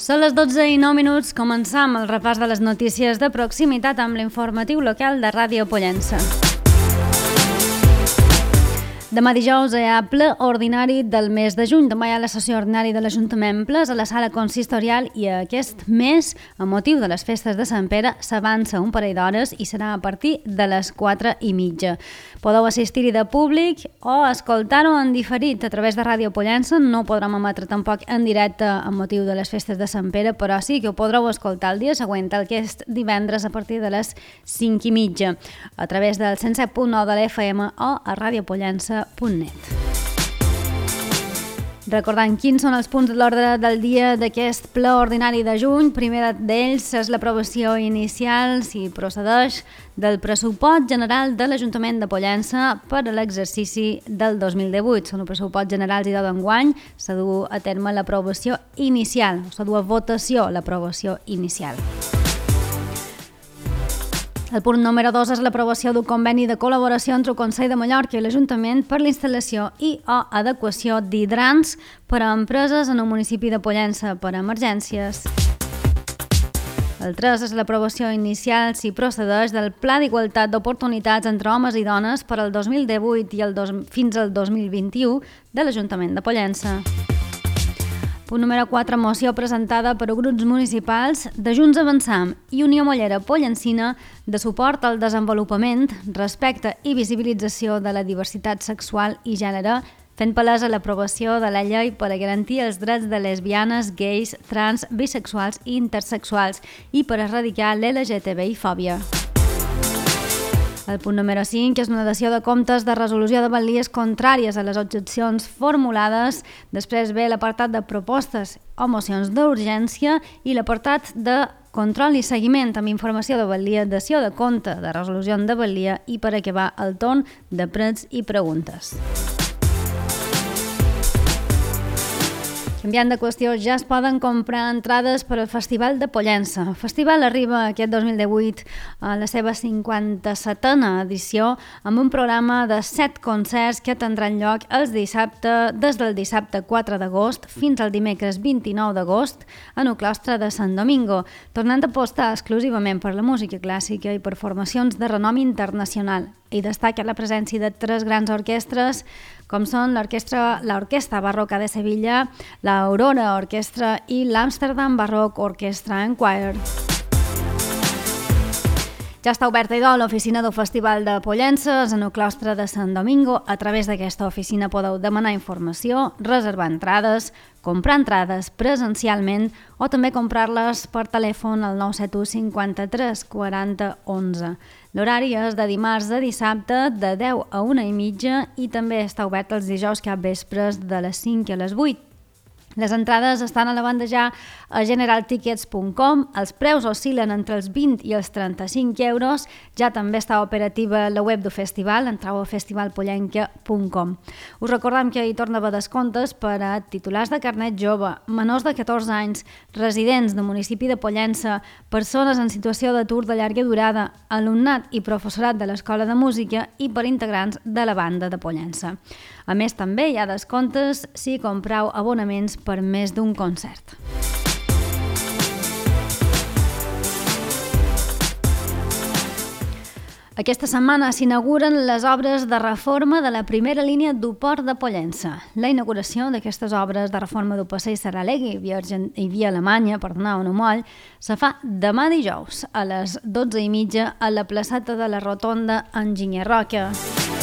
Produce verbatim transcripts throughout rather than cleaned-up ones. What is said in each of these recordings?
Són les dotze i nou minuts, començam el repàs de les notícies de proximitat amb l'informatiu local de Ràdio Pollença. Demà dijous hi ha ple ordinari del mes de juny. Demà hi ha la sessió ordinària de l'Ajuntament ple a la sala consistorial i aquest mes, a motiu de les festes de Sant Pere, s'avança un parell d'hores i serà a partir de les quatre i mitja. Podeu assistir-hi de públic o escoltar-ho en diferit a través de Ràdio Pollença. No ho podrem emetre tampoc en directe a motiu de les festes de Sant Pere, però sí que ho podreu escoltar el dia següent, aquest divendres a partir de les cinc i mitja, a través del cent set punt nou de l'F M o a radiopollença punt net. Recordant quins són els punts de l'ordre del dia d'aquest ple ordinari de juny, primer d'ells és l'aprovació inicial, si procedeix, del pressupost general de l'Ajuntament de Pollença per a l'exercici del dos mil divuit. Són els pressupost generals i d'enguany, s'ha dut a terme l'aprovació inicial, s'ha dut a votació l'aprovació inicial. El punt número dos és l'aprovació d'un conveni de col·laboració entre el Consell de Mallorca i l'Ajuntament per l'instal·lació i o adequació d'hidrants per a empreses en el municipi de Pollença per a emergències. El tres és l'aprovació inicial, si procedeix, del Pla d'Igualtat d'Oportunitats entre homes i dones per al dos mil divuit i el dos, fins al dos mil vint-i-u de l'Ajuntament de Pollença. Punt número quatre, moció presentada per grups municipals de Junts Avançam i Unió Mollera Pollencina de suport al desenvolupament, respecte i visibilització de la diversitat sexual i gènere, fent palesa l'aprovació de la llei per a garantir els drets de lesbianes, gais, trans, bisexuals i intersexuals i per erradicar l'L G T B I-fòbia. El punt número cinc és una dació de comptes de resolució de valies contràries a les objeccions formulades. Després ve l'apartat de propostes o mocions d'urgència i l'apartat de control i seguiment amb informació de valia, dació de compte de resolució de valia i per acabar el torn de prets i preguntes. Canviant de qüestió, ja es poden comprar entrades per al Festival de Pollença. El festival arriba aquest dos mil divuit a la seva cinquanta-setena edició amb un programa de set concerts que tindran lloc els dissabte, des del dissabte quatre d'agost fins al dimecres vint-i-nou d'agost en el claustre de Sant Domingo, tornant a apostar exclusivament per la música clàssica i per formacions de renom internacional. I destaca la presència de tres grans orquestres, com són l'Orquestra l'Orquestra Barroca de Sevilla, l'Aurora Orquestra i l'Amsterdam Baroque Orchestra and Choir. Ja està oberta idò l'oficina del Festival de Pollença en el claustre de Sant Domingo. A través d'aquesta oficina podeu demanar informació, reservar entrades, comprar entrades presencialment o també comprar-les per telèfon al nou set u cinquanta-tres quaranta onze. L'horari és de dimarts a dissabte de deu a una i mitja i també està obert els dijous cap vespres de les cinc a les vuit. Les entrades estan a la venda ja a general tickets punt com, els preus oscil·len entre els vint i els trenta-cinc euros, ja també està operativa la web del festival, entreu a festival pollenca punt com. Us recordem que hi torna a haver descomptes per a titulars de carnet jove, menors de catorze anys, residents del municipi de Pollença, persones en situació d'atur de llarga durada, alumnat i professorat de l'Escola de Música i per integrants de la banda de Pollença. A més, també hi ha descomptes si compreu abonaments per més d'un concert. Aquesta setmana s'inauguren les obres de reforma de la primera línia del Port de Pollença. La inauguració d'aquestes obres de reforma del passeig Saralegui i via, i via Alemanya, per donar un moll, se fa demà dijous a les dotze i mitja a la placeta de la Rotonda Enginyer Roca.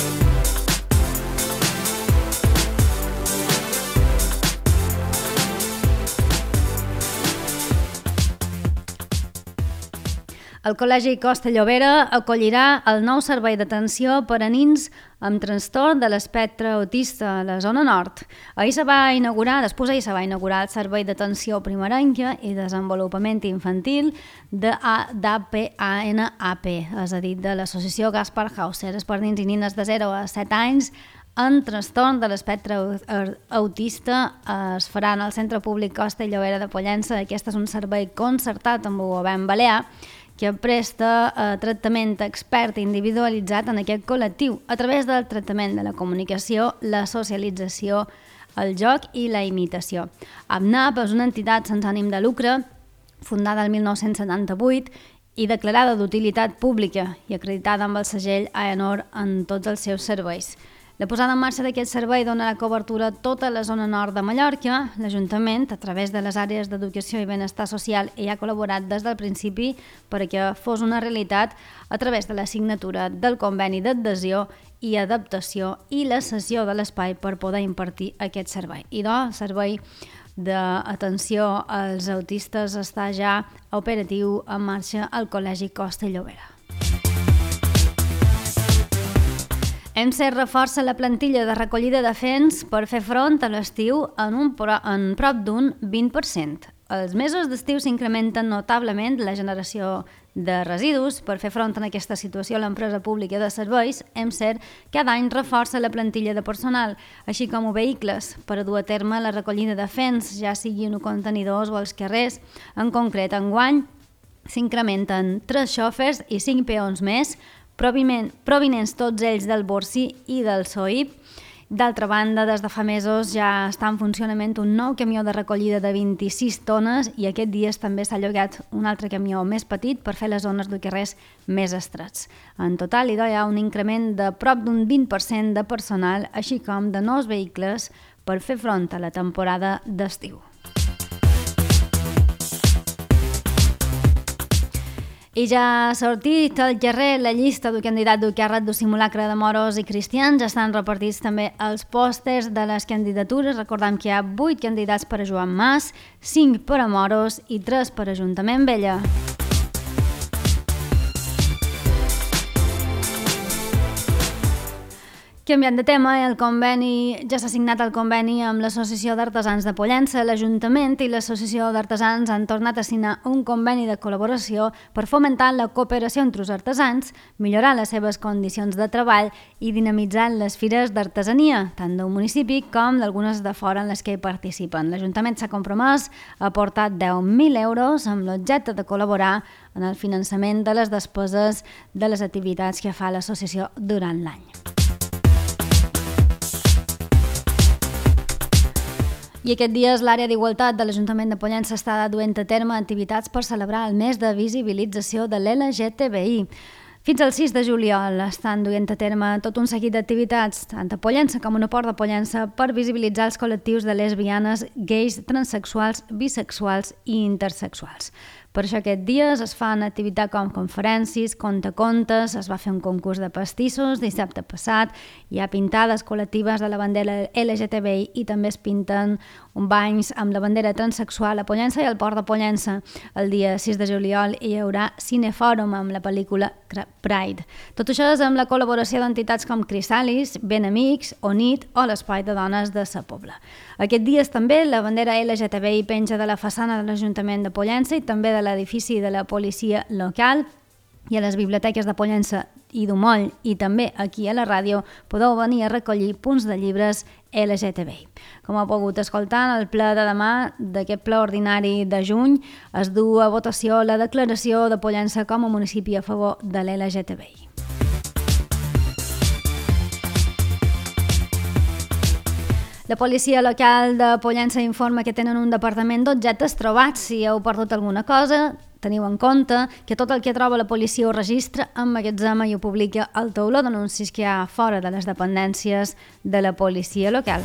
El Col·legi Costa Llobera acollirà el nou servei d'atenció per a nins amb trastorn de l'espectre autista a la zona nord. Ahir se va inaugurar, després ahir se va inaugurar el servei d'atenció primerenca i desenvolupament infantil d'A P A N A P, és a dir, de l'associació Gaspar Hauser. És per nins i nines de zero a set anys en trastorn de l'espectre autista. Es farà en el Centre Públic Costa Llobera de Pollença. Aquest és un servei concertat amb el govern balear que presta eh, tractament expert i individualitzat en aquest col·lectiu a través del tractament de la comunicació, la socialització el joc i la imitació. ABNAP és una entitat sense ànim de lucre, fundada el mil nou-cents setanta-vuit i declarada d'utilitat pública i acreditada amb el segell AENOR en tots els seus serveis. La posada en marxa d'aquest servei donarà cobertura a tota la zona nord de Mallorca. L'Ajuntament, a través de les àrees d'educació i benestar social, hi ha col·laborat des del principi perquè fos una realitat a través de la signatura del conveni d'adhesió i adaptació i la cessió de l'espai per poder impartir aquest servei. I doncs, el servei d'atenció als autistes està ja operatiu en marxa al Col·legi Costa i Llobera. EMSER reforça la plantilla de recollida de fens per fer front a l'estiu en, un pro, en prop d'un vint per cent. Els mesos d'estiu s'incrementen notablement la generació de residus. Per fer front a aquesta situació, l'empresa pública de serveis, EMSER, cada any reforça la plantilla de personal, així com vehicles, per a dur a terme la recollida de fens, ja siguin contenidors o als carrers. En concret, enguany s'incrementen tres xòfers i cinc peons més, provinents tots ells del Borcí i del Soip. D'altra banda, des de fa mesos ja està en funcionament un nou camió de recollida de vint-i-sis tones i aquest dies també s'ha llogat un altre camió més petit per fer les zones de carrers més estrets. En total, hi ha un increment de prop d'un vint per cent de personal, així com de nous vehicles per fer front a la temporada d'estiu. I ja ha sortit al carrer la llista del candidat del càrrec de simulacre de moros i cristians. Ja estan repartits també els pòsters de les candidatures. Recordem que hi ha vuit candidats per a Joan Mas, cinc per a moros i tres per a Ajuntament Vella. Canviant de tema, el conveni ja s'ha signat el conveni amb l'Associació d'Artesans de Pollença. L'Ajuntament i l'Associació d'Artesans han tornat a signar un conveni de col·laboració per fomentar la cooperació entre els artesans, millorar les seves condicions de treball i dinamitzar les fires d'artesania, tant del municipi com d'algunes de fora en les que hi participen. L'Ajuntament s'ha compromès a aportar deu mil euros amb l'objecte de col·laborar en el finançament de les despeses de les activitats que fa l'associació durant l'any. I aquest dies l'àrea d'igualtat de l'Ajuntament de Pollença està duent a terme activitats per celebrar el mes de visibilització de l'L G T B I. Fins al sis de juliol estan duent a terme tot un seguit d'activitats, tant a Pollença com a una Port de Pollença, per visibilitzar els col·lectius de lesbianes, gais, transexuals, bisexuals i intersexuals. Per això aquest dies es fan activitats com conferències, contacontes, es va fer un concurs de pastissos dissabte passat, hi ha pintades col·lectives de la bandera L G T B I i també es pinten banys amb la bandera transexual a Pollença i al Port de Pollença. El dia sis de juliol hi haurà cinefòrum amb la pel·lícula Pride. Tot això és amb la col·laboració d'entitats com Crisalis, Ben Amics, ONIT o l'Espai de Dones de Sa Pobla. Aquest dies també la bandera L G T B I penja de la façana de l'Ajuntament de Pollença i també de l'edifici de la policia local, i a les biblioteques de Pollença i d'Umoll i també aquí a la ràdio podeu venir a recollir punts de llibres L G T B I. Com heu pogut escoltar, en el ple de demà d'aquest ple ordinari de juny es du a votació la declaració de Pollença com a municipi a favor de l'L G T B I. La policia local de Pollença informa que tenen un departament d'objectes trobats. Si heu perdut alguna cosa, teniu en compte que tot el que troba la policia ho registra, emmagatzema i ho publica al tauló d'anuncis que hi ha fora de les dependències de la policia local.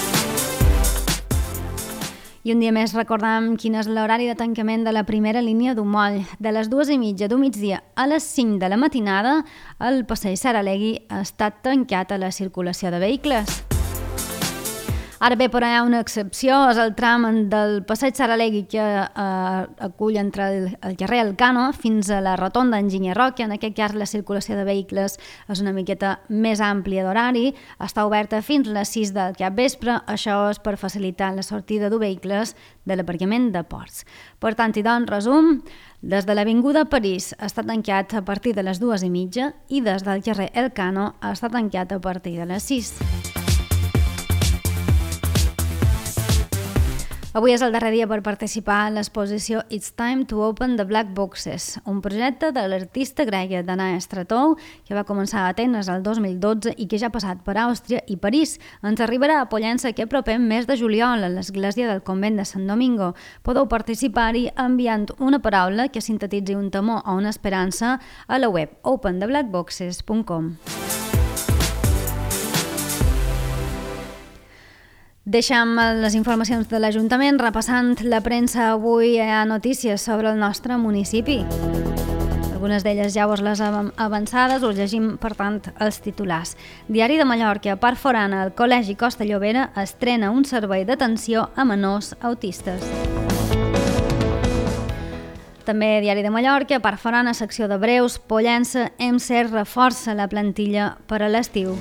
I un dia més recordam quin és l'horari de tancament de la primera línia d'Umoll. De les dues i mitja d'un migdia a les cinc de la matinada, el passeig Saralegui ha estat tancat a la circulació de vehicles. Ara bé, però hi ha una excepció, és el tram del passeig Saralegui que eh, acull entre el, el carrer Elcano fins a la rotonda Enginyer Roca. En aquest cas la circulació de vehicles és una miqueta més àmplia d'horari, està oberta fins a les sis del capvespre, això és per facilitar la sortida de vehicles de l'aparcament de ports. Per tant, i doncs, resum, des de l'Avinguda París està tancat a partir de les dues i mitja i des del carrer Elcano està tancat a partir de les sis. Avui és el darrer dia per participar en l'exposició It's Time to Open the Black Boxes, un projecte de l'artista grega Dana Stratou, que va començar a Atenes el dos mil dotze i que ja ha passat per Àustria i París. Ens arribarà a Pollença aquest proper mes de juliol a l'església del convent de Sant Domingo. Podeu participar-hi enviant una paraula que sintetitzi un temor o una esperança a la web open the black boxes punt com. Deixem les informacions de l'Ajuntament. Repassant la premsa, avui hi ha notícies sobre el nostre municipi. Algunes d'elles ja us les hem avançades, us llegim, per tant, els titulars. Diari de Mallorca, Parc Forana, el Col·legi Costa Llobera estrena un servei d'atenció a menors autistes. També Diari de Mallorca, Parc Forana, secció de breus, Pollença, M C E R reforça la plantilla per a l'estiu.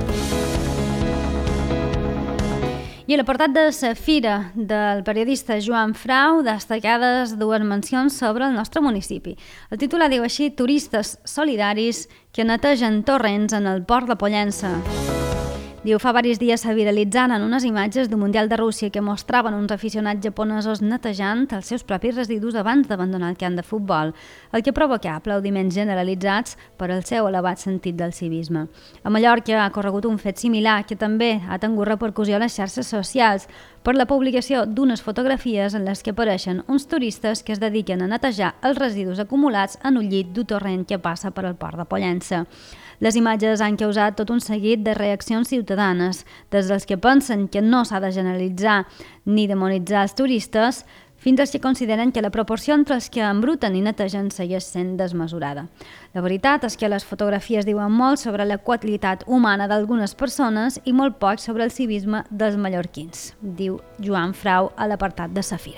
I a l'apartat de Safira, del periodista Joan Frau, destacades dues mencions sobre el nostre municipi. El titular diu així: turistes solidaris que netegen torrents en el port de Pollença. Diu, fa diversos dies se viralitzaren unes imatges d'un Mundial de Rússia que mostraven uns aficionats japonesos netejant els seus propis residus abans d'abandonar el camp de futbol, el que provocà aplaudiments generalitzats per al seu elevat sentit del civisme. A Mallorca ha corregut un fet similar que també ha tingut repercussió a les xarxes socials per la publicació d'unes fotografies en les que apareixen uns turistes que es dediquen a netejar els residus acumulats en un llit d'un torrent que passa per al port de Pollença. Les imatges han causat tot un seguit de reaccions ciutadanes, des dels que pensen que no s'ha de generalitzar ni demonitzar els turistes, fins als que consideren que la proporció entre els que embruten i netegen segueix sent desmesurada. La veritat és que les fotografies diuen molt sobre la qualitat humana d'algunes persones i molt poc sobre el civisme dels mallorquins, diu Joan Frau a l'apartat de Safira.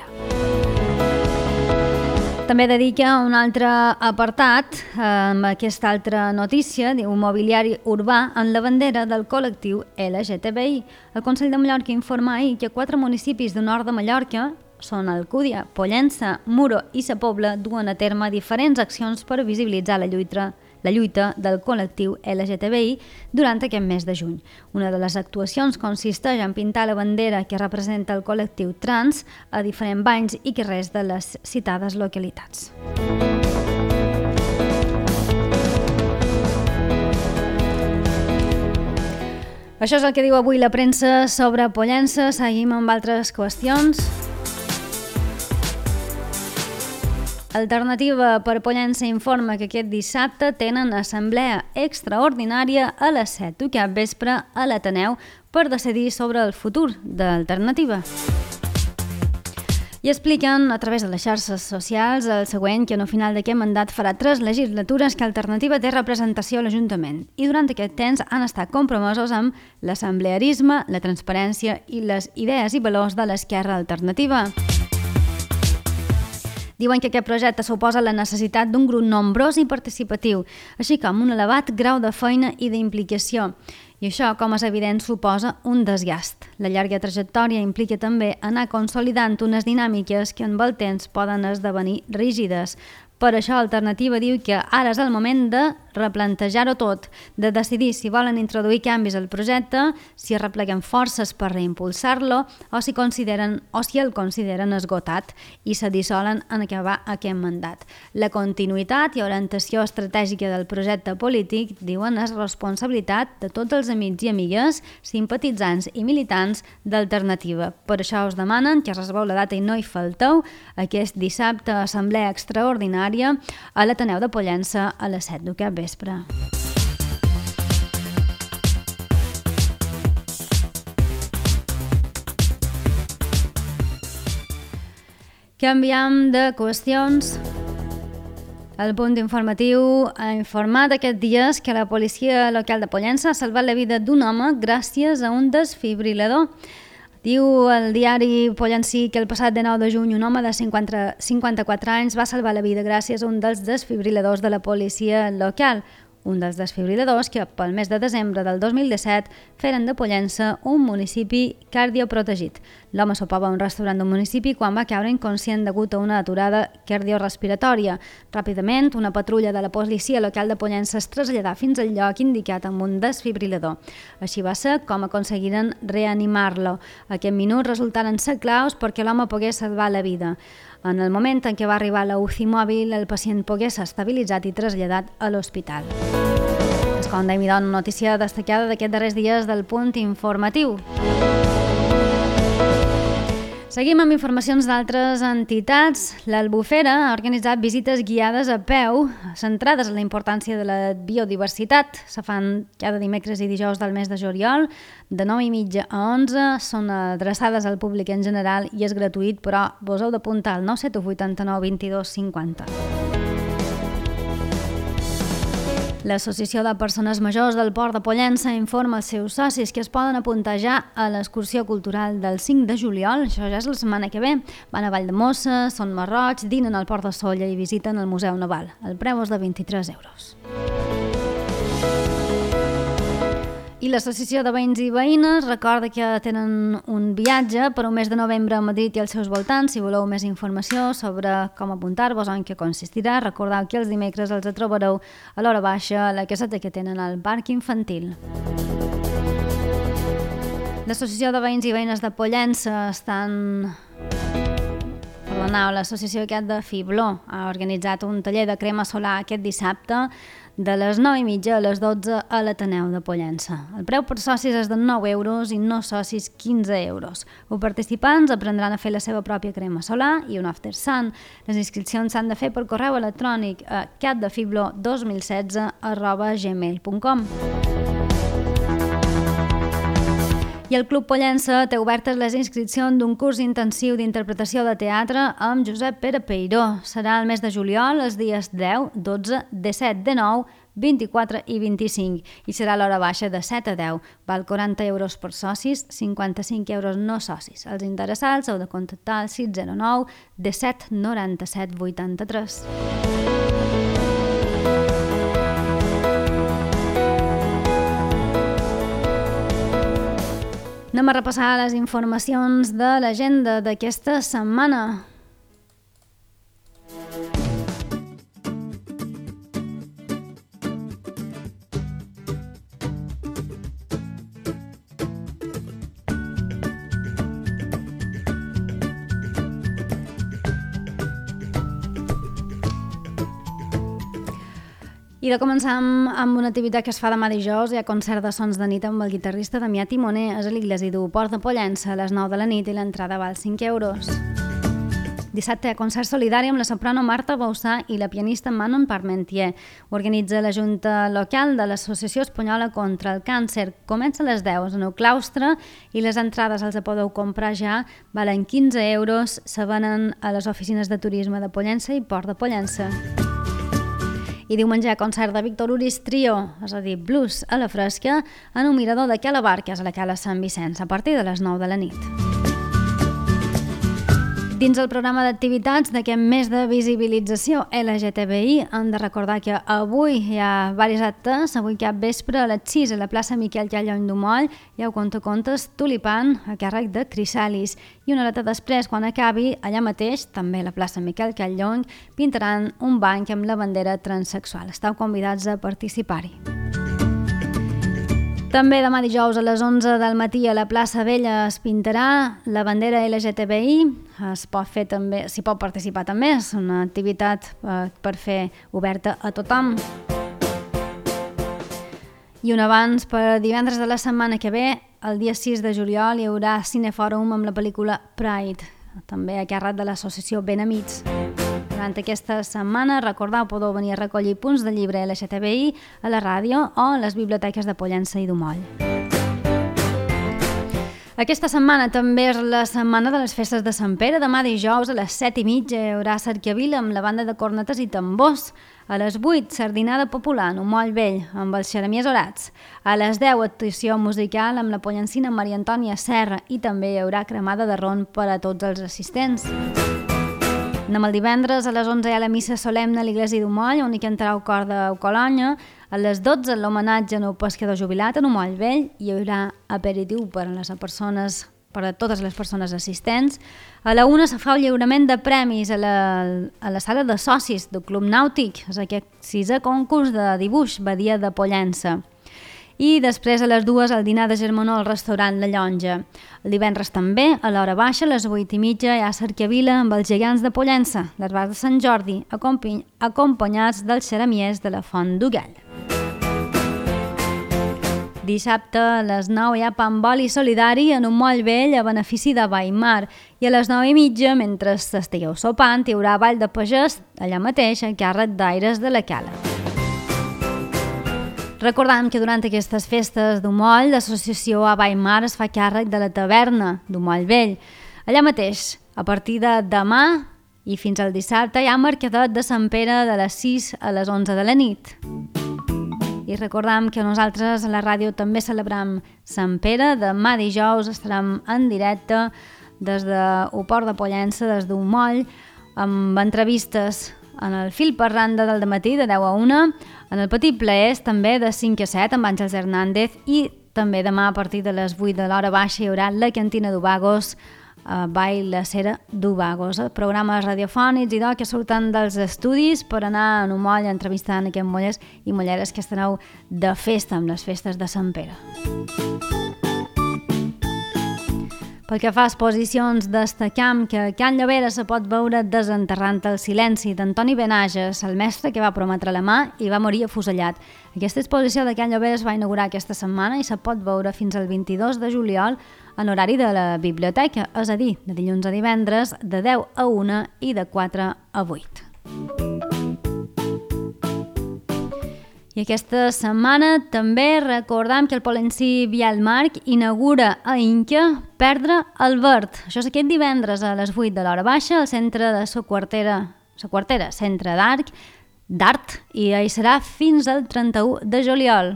També dedica un altre apartat amb aquesta altra notícia, diu mobiliari urbà en la bandera del col·lectiu L G T B I. El Consell de Mallorca informa ahir que quatre municipis del nord de Mallorca, són Alcúdia, Pollença, Muro i Sa Pobla, duen a terme diferents accions per visibilitzar la lluita la lluita del col·lectiu L G T B I durant aquest mes de juny. Una de les actuacions consisteix en pintar la bandera que representa el col·lectiu trans a diferents banys i carrers de les citades localitats. Això és el que diu avui la premsa sobre Pollença. Seguim amb altres qüestions. Alternativa per Pollença informa que aquest dissabte tenen assemblea extraordinària a les set del capvespre a l'Ateneu per decidir sobre el futur d'Alternativa. I expliquen a través de les xarxes socials el següent, que en el final d'aquest mandat farà tres legislatures que Alternativa té representació a l'Ajuntament i durant aquest temps han estat compromesos amb l'assemblearisme, la transparència i les idees i valors de l'esquerra alternativa. Diuen que aquest projecte suposa la necessitat d'un grup nombrós i participatiu, així com un elevat grau de feina i d'implicació. I això, com és evident, suposa un desgast. La llarga trajectòria implica també anar consolidant unes dinàmiques que amb el temps poden esdevenir rígides. Per això, Alternativa diu que ara és el moment de replantejar-ho tot, de decidir si volen introduir canvis al projecte, si es repleguen forces per reimpulsar-lo o si consideren o si el consideren esgotat i se dissolen en acabar aquest mandat. La continuïtat i orientació estratègica del projecte polític, diuen, és responsabilitat de tots els amics i amigues, simpatitzants i militants d'Alternativa. Per això us demanen que reserveu la data i no hi falteu aquest dissabte a assemblea extraordinària a l'Ateneu de Pollença a les set del capvespre. Canviem de qüestions. El punt informatiu ha informat aquests dies que la policia local de Pollença ha salvat la vida d'un home gràcies a un desfibrilador. Diu el diari pollencí que el passat dinou de juny un home de cinquanta-quatre anys va salvar la vida gràcies a un dels desfibriladors de la policia local. un dels desfibriladors que pel mes de desembre del dos mil disset feren de Pollença un municipi cardioprotegit. L'home sopava a un restaurant d'un municipi quan va caure inconscient degut a una aturada cardiorespiratòria. Ràpidament, una patrulla de la policia local de Pollença es traslladà fins al lloc indicat amb un desfibrilador. Així va ser com aconseguiren reanimar-lo. Aquests minuts resultaren ser claus perquè l'home pogués salvar la vida. En el moment en què va arribar la U C I mòbil, el pacient pogués ser estabilitzat i traslladat a l'hospital. És com dèiem, una notícia destacada d'aquests darrers dies del Punt Informatiu. Seguim amb informacions d'altres entitats. L'Albufera ha organitzat visites guiades a peu centrades en la importància de la biodiversitat. Se fan cada dimecres i dijous del mes de juliol, de nou i mitja a onze. Són adreçades al públic en general i és gratuït, però vos heu d'apuntar al nou set u vuit nou dos dos cinquanta. L'Associació de Persones Majors del Port de Pollença informa als seus socis que es poden apuntar ja a l'excursió cultural del cinc de juliol, això ja és la setmana que ve. Van a Valldemossa, són Marroig, dinen al Port de Sóller i visiten el Museu Naval. El preu és de vint-i-tres euros. I l'Associació de Veïns i Veïnes recorda que tenen un viatge per un mes de novembre a Madrid i als seus voltants. Si voleu més informació sobre com apuntar-vos o en què consistirà, recordeu que els dimecres els trobareu a l'hora baixa a la caseta que tenen al parc infantil. L'Associació de Veïns i Veïnes de Pollença estan... Perdoneu, l'associació aquest de Fibló ha organitzat un taller de crema solar aquest dissabte de les nou i mitja a les dotze a l'Ateneu de Pollença. El preu per socis és de nou euros i no socis quinze euros. Els participants aprendran a fer la seva pròpia crema solar i un after sun. Les inscripcions s'han de fer per correu electrònic a catdefiblo dos mil setze arroba gmail punt com. I el Club Pollença té obertes les inscripcions d'un curs intensiu d'interpretació de teatre amb Josep Pere Peiró. Serà el mes de juliol, els dies deu, dotze, disset, dinou, vint-i-quatre i vint-i-cinc i serà l'hora baixa de set a deu. Val quaranta euros per socis, cinquanta-cinc euros no socis. Els interessats heu de contactar al sis zero nou disset noranta-set vuitanta-tres. Anem a repassar les informacions de l'agenda d'aquesta setmana. I de començar amb, amb una activitat que es fa demà dijous. Hi ha concert de sons de nit amb el guitarrista Damià Timoner. És a l'Iglesi du Port de Pollença a les nou de la nit i l'entrada val cinc euros. Dissabte hi ha concert solidari amb la soprano Marta Bausà i la pianista Manon Parmentier. Ho organitza la Junta Local de l'Associació Espanyola contra el Càncer. Comença a les deu en el claustre i les entrades els podeu comprar ja. Valen quinze euros. Se venen a les oficines de turisme de Pollença i Port de Pollença. I diumenge concert de Víctor Uris Trio, és a dir, blues a la fresca, en un mirador de Cala Bar, que és a la Cala Sant Vicenç, a partir de les nou de la nit. Dins el programa d'activitats d'aquest mes de visibilització L G T B I hem de recordar que avui hi ha diversos actes. Avui cap vespre a les sis a la plaça Miquel Llallony d'Umoll hi ha un contacontes Tulipan a càrrec de Crisalis i una horeta després, quan acabi, allà mateix, també a la plaça Miquel Llallony, pintaran un banc amb la bandera transsexual. Esteu convidats a participar-hi. També demà dijous a les onze del matí a la plaça Vella es pintarà la bandera L G T B I. Es pot fer també, s'hi pot participar també, és una activitat eh, per fer oberta a tothom. I un abans, per divendres de la setmana que ve, el dia sis de juliol, hi haurà cinefòrum amb la pel·lícula Pride, també a càrrec de l'associació Ben Amics. Durant aquesta setmana, recordeu, podeu venir a recollir punts de llibre L G T B I a la ràdio o a les biblioteques de Pollença i d'Umoll. Aquesta setmana també és la setmana de les festes de Sant Pere. Demà dijous a les set i mitja hi haurà cercavila amb la banda de cornetes i tambors. A les vuit, sardinada popular en Umoll Vell amb els xeremiers orats. A les deu, actuació musical amb la pollencina Maria Antònia Serra i també hi haurà cremada de ron per a tots els assistents. Anem el divendres, a les onze hi ha la missa solemne a l'Iglesi d'Umoll, on hi cantarà el cor de Colònia. A les dotze, l'homenatge al pescador jubilat en un moll vell. Hi haurà aperitiu per a les persones, per a totes les persones assistents. A la una se fa el lliurament de premis a la, a la sala de socis del Club Nàutic, és aquest sisè concurs de dibuix Badia de Pollença. I després a les dues el dinar de germanor al restaurant La Llonja. El divendres també, a l'hora baixa, a les vuit i mitja, hi ha Cercavila amb els gegants de Pollença, les bars de Sant Jordi, acompanyats dels xeramiers de la Font d'Uguell. Dissabte a les nou hi ha pamboli solidari en un moll vell a benefici de Baimar i a les nou i mitja, mentre estigueu sopant, hi haurà ball de pagès allà mateix a càrrec d'Aires de la Cala. Recordem que durant aquestes festes d'Umoll, l'associació a Baimar es fa càrrec de la taverna d'Umoll Vell. Allà mateix, a partir de demà i fins al dissabte, hi ha mercadet de Sant Pere de les sis a les onze de la nit. I recordem que nosaltres a la ràdio també celebrem Sant Pere. Demà dijous estarem en directe des del Port de Pollença, des d'Umoll, amb entrevistes en el fil per randa del dematí de deu a una, en el Petit Plaers també de cinc a set amb Àngels Hernández i també demà a partir de les vuit de l'hora baixa hi haurà la cantina d'Ubagos, eh, Ball la Cera d'Ubagos, eh, programes radiofònics i que surten dels estudis per anar en un moll entrevistant aquests mollers i molleres que estareu de festa amb les festes de Sant Pere. Pel que fa a exposicions, destacam que a Can Llovera se pot veure Desenterrant el silenci d'Antoni Benages, el mestre que va prometre la mà i va morir afusellat. Aquesta exposició de Can Llovera es va inaugurar aquesta setmana i se pot veure fins al vint-i-dos de juliol en horari de la biblioteca, és a dir, de dilluns a divendres, de deu a una i de quatre a vuit. I aquesta setmana també recordam que el Pollencí Vialmarc inaugura a Inca Perdre el Verd. Això és aquest divendres a les vuit de l'hora baixa al centre de Sa Quartera, Sa Quartera, centre d'art, d'art, i hi serà fins al trenta-u de juliol.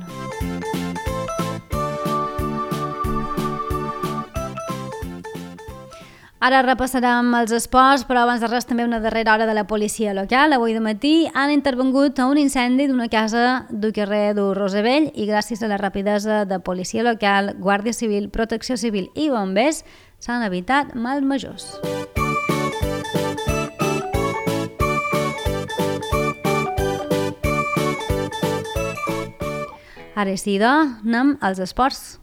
Ara repassarem els esports, però abans de res també una darrera hora de la policia local. Avui de matí han intervingut a un incendi d'una casa del carrer de Rosevell i gràcies a la rapidesa de policia local, Guàrdia Civil, Protecció Civil i bombers s'han evitat mals majors. Ara sí, doncs, anem als esports.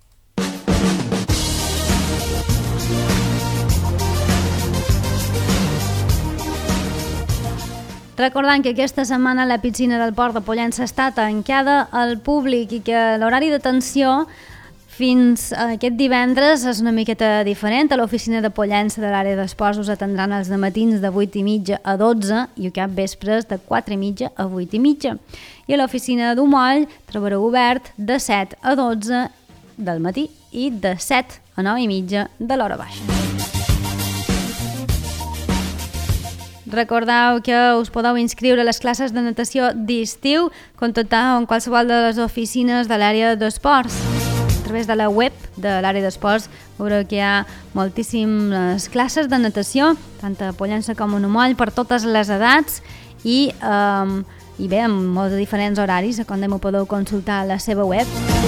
Recordant que aquesta setmana la piscina del Port de Pollença està tancada al públic i que l'horari d'atenció fins a aquest divendres és una miqueta diferent. A l'oficina de Pollença de l'àrea d'esports us atendran els dematins de vuit i mitja a dotze i a cap vespres de quatre i mitja a vuit i mitja. I a l'oficina d'Umoll trobareu obert de set a dotze del matí i de set a nou i mitja de l'hora baixa. Recordeu que us podeu inscriure a les classes de natació d'estiu, contactar amb qualsevol de les oficines de l'àrea d'esports. A través de la web de l'àrea d'esports veureu que hi ha moltíssimes classes de natació, tant a Pollença com a Umoll, per totes les edats i, um, i bé, amb molts diferents horaris, com ho podeu consultar a la seva web.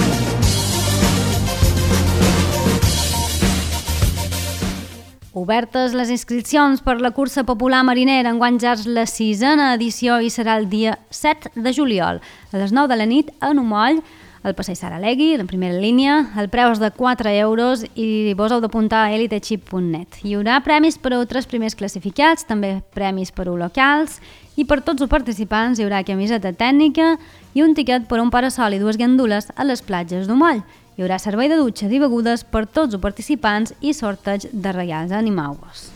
Obertes les inscripcions per la cursa popular marinera, enguany ja és la sisena edició i serà el dia set de juliol. A les nou de la nit, a Umoll, al passeig Saralegui, en primera línia, el preu és de quatre euros i vos heu d'apuntar a elitechip punt net. Hi haurà premis per a tres primers classificats, també premis per a locals, i per tots els participants hi haurà camiseta tècnica i un tiquet per un parasol i dues gandules a les platges d'Umoll. Hi haurà servei de dutxes i begudes per tots els participants i sorteig de regals. Animeu-vos.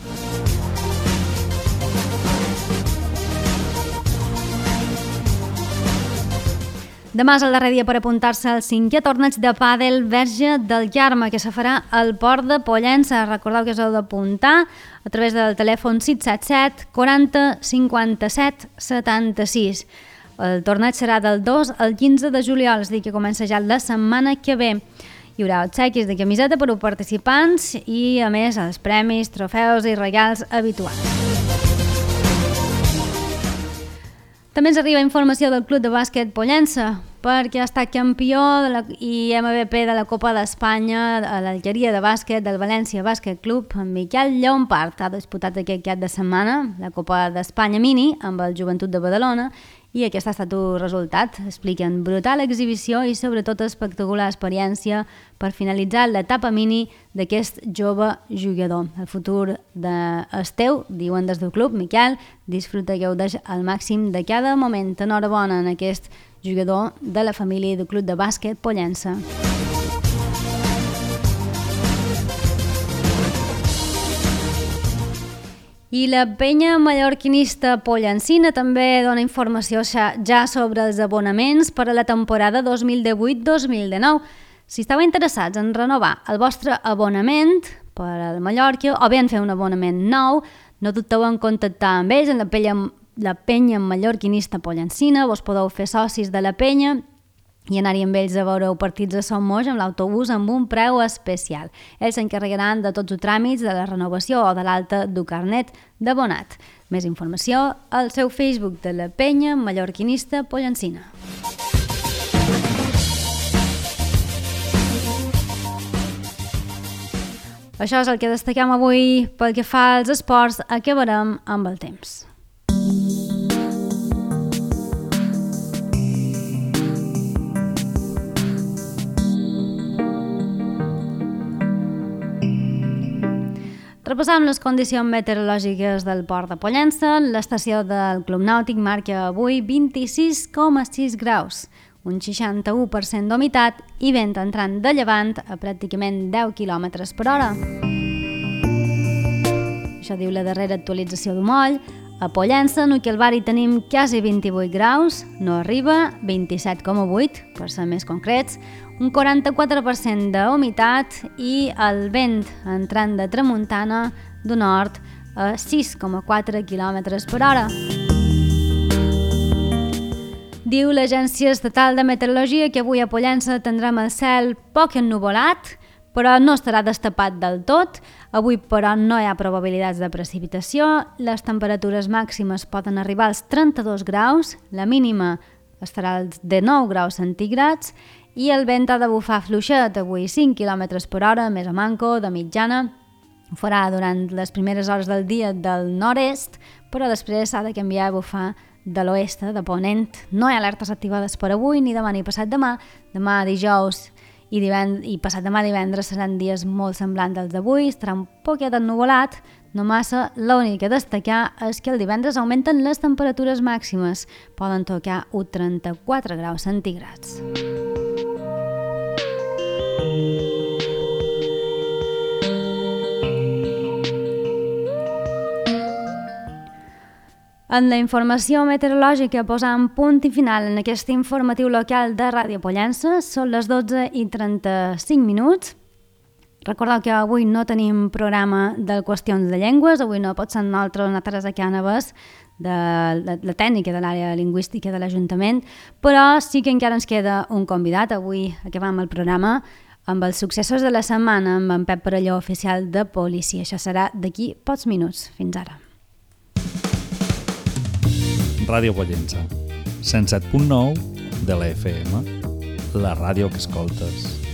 Demà és el darrer dia per apuntar-se al cinquè torneig de pàdel Verge del Carme, que se farà al Port de Pollença. Recordeu que us heu d'apuntar a través del telèfon sis set set quaranta cinquanta-set setanta-sis. El torneig serà del dos al quinze de juliol, és a dir, que comença ja la setmana que ve. Hi haurà obsequis de camiseta per als participants i, a més, els premis, trofeus i regals habituals. També ens arriba informació del Club de Bàsquet Pollença, perquè ha estat campió de la, i M V P de la Copa d'Espanya a l'Alqueria de Bàsquet del València Bàsquet Club. En Miquel Llompart ha disputat aquest cap de setmana la Copa d'Espanya Mini amb el Joventut de Badalona i aquest ha estat un resultat. Expliquen brutal exhibició i sobretot espectacular experiència per finalitzar l'etapa mini d'aquest jove jugador. El futur d'Esteu, diuen des del club, Miquel, disfruta i gaudeix al màxim de cada moment. Enhorabona en aquest jugador de la família del Club de Bàsquet Pollença. I la penya mallorquinista pollencina també dona informació ja sobre els abonaments per a la temporada dos mil divuit dos mil dinou. Si esteu interessats en renovar el vostre abonament per al Mallorca o bé en fer un abonament nou, no dubteu en contactar amb ells, en la penya, la penya mallorquinista pollencina. Vos podeu fer socis de la penya i anar-hi amb ells a veure partits a Son Moix amb l'autobús amb un preu especial. Ells s'encarregaran de tots els tràmits de la renovació o de l'alta du carnet d'abonat. Més informació al seu Facebook de la penya mallorquinista pollencina. Això és el que destaquem avui. Pel que fa als esports, acabarem amb el temps. Repassam les condicions meteorològiques del port de Pollença. L'estació del Club Nàutic marca avui vint-i-sis coma sis graus, un seixanta-u per cent d'humitat i vent entrant de llevant a pràcticament deu quilòmetres per hora. Això diu la darrera actualització d'Humoll. A Pollença, en el barri tenim quasi vint-i-vuit graus, no arriba, vint-i-set coma vuit, per ser més concrets, un quaranta-quatre per cent d'humitat i el vent entrant de tramuntana de nord a sis coma quatre quilòmetres per hora. Diu l'Agència Estatal de Meteorologia que avui a Pollença tindrem el cel poc ennuvolat, però no estarà destapat del tot. Avui, però, no hi ha probabilitats de precipitació. Les temperatures màximes poden arribar als trenta-dos graus, la mínima estarà als dinou graus centígrads i el vent ha de bufar fluixet, avui cinc quilòmetres per hora, més a manco, de mitjana. Ho farà durant les primeres hores del dia del nord-est, però després s'ha de canviar a bufar de l'oest, de ponent. No hi ha alertes activades per avui, ni demà ni passat demà. Demà dijous i, divend... i passat demà divendres seran dies molt semblants als d'avui, estarà un poquet ennuvolat, no massa. L'únic a destacar és que el divendres augmenten les temperatures màximes, poden tocar uns trenta-quatre graus centígrads. En la informació meteorològica posam punt i final en aquest informatiu local de Ràdio Pollença. Són les dotze i trenta-cinc minuts. Recordeu que avui no tenim programa de qüestions de llengües, avui no pot ser nosaltres, una Teresa Cànovas, de la, la tècnica de l'àrea lingüística de l'Ajuntament, però sí que encara ens queda un convidat. Avui acabam el programa amb els successos de la setmana amb en Pep Parelló, oficial de policia. Això serà d'aquí pocs minuts. Fins ara. Ràdio Pollença, cent set punt nou de la F M, la ràdio que escoltes.